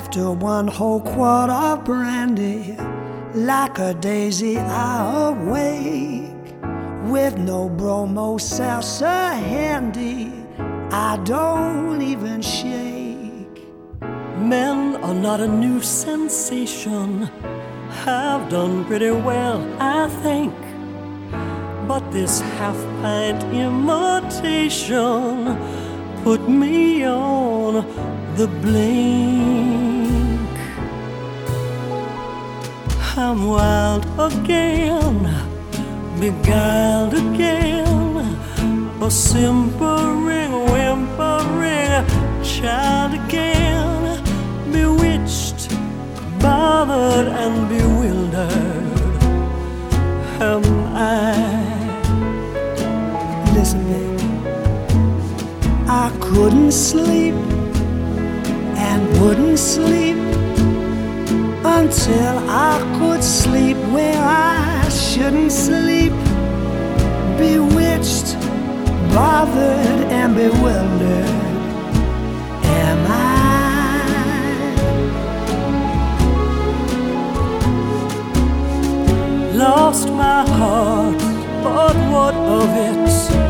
After one whole quart of brandy, like a daisy I awake. With no bromo salsa handy, I don't even shake. Men are not a new sensation, have done pretty well, I think. But this half-pint imitation put me on the blink. I'm wild again, beguiled again, a simpering, whimpering child again, bewitched, bothered and bewildered am I. Listen, baby, I couldn't sleep and wouldn't sleep until I could sleep where I shouldn't sleep. Bewitched, bothered and bewildered am I. Lost my heart, but what of it?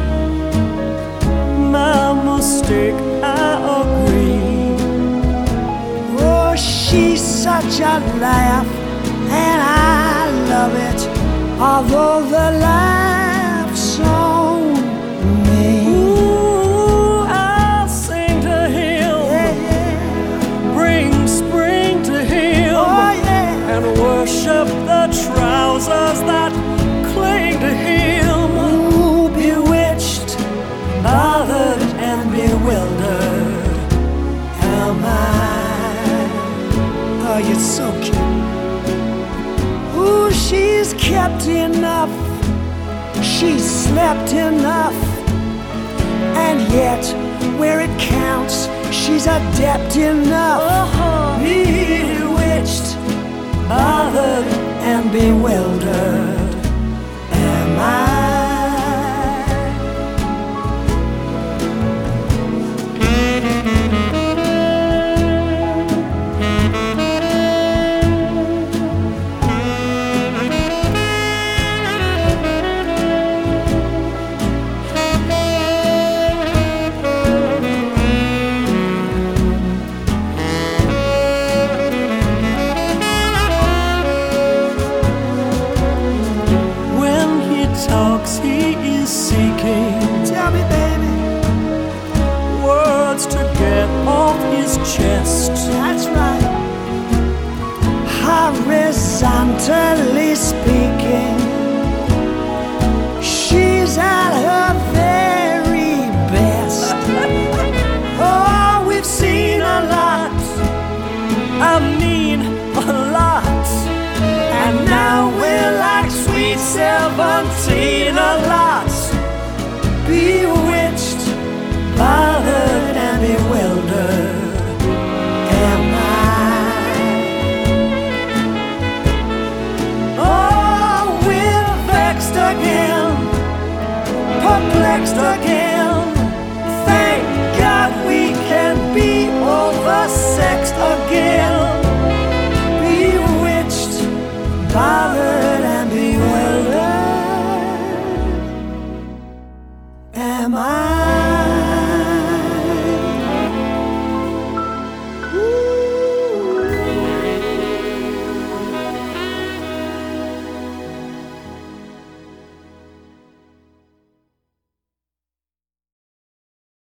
My mistake, I agree. Oh, she's such a laugh, and I love it, although the laugh's on me. Ooh, I'll sing to him, Yeah, yeah. bring spring to him, Oh, yeah. and worship the trousers that cling to him. Ooh, bewitched, Bothered and bewildered am I. oh, you're so cute. Ooh, she's kept enough, she's slept enough, and yet, where it counts, she's adept enough. Bewitched, bothered and bewildered am I. He is seeking Tell me, baby, words to get off his chest. that's right. Horizontally speaking, she's at her very best. Oh, we've seen a lot, I mean a lot. and now we're like sweet 17 a lot. Bewitched, bothered and bewildered am I. Oh, we're vexed again, perplexed again.